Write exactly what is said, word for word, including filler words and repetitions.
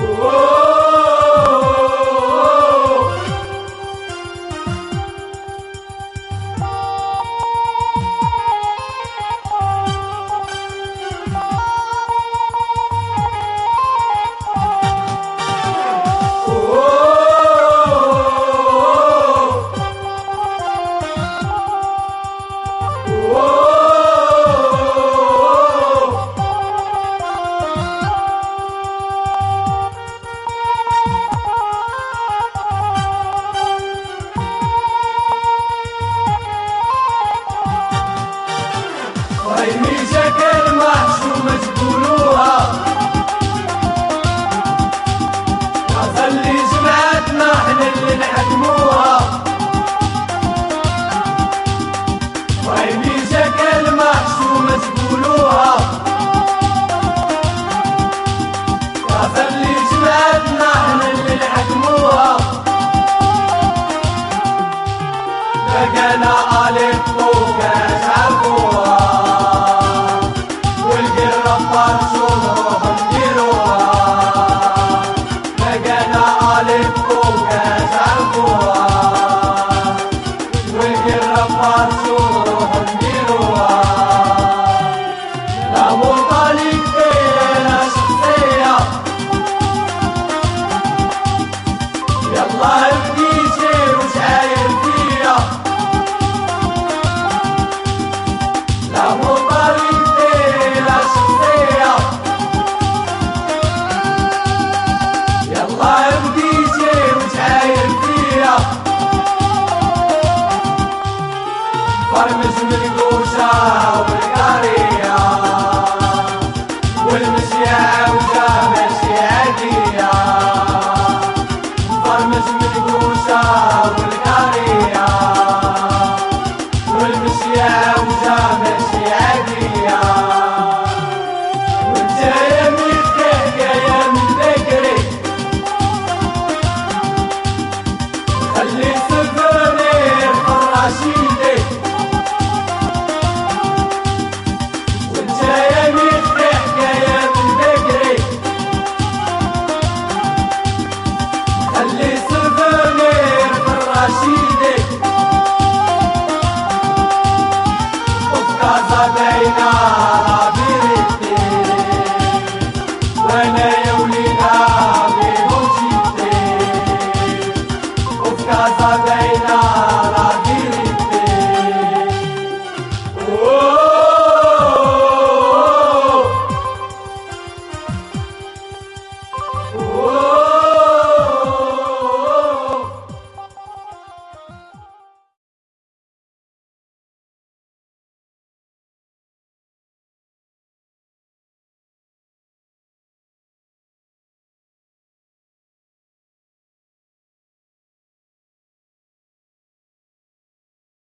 ميزة كلمة حشومة تقولوها خلي جمعتنا احنا اللي نحكموها. وهي ميزة كلمة حشومة تقولوها خلي جمعتنا احنا اللي نحكموها. لقينا ألف وكاس عرفوها فرمز من القوشة والقارية والمشية وجامش عادية. فرمز من القوشة والقارية والمشية وجامش عادية. وانت يا من الضحكة يا من بكري خلي سفرني فراشيدي. بين رابيرتي وانا يا ولي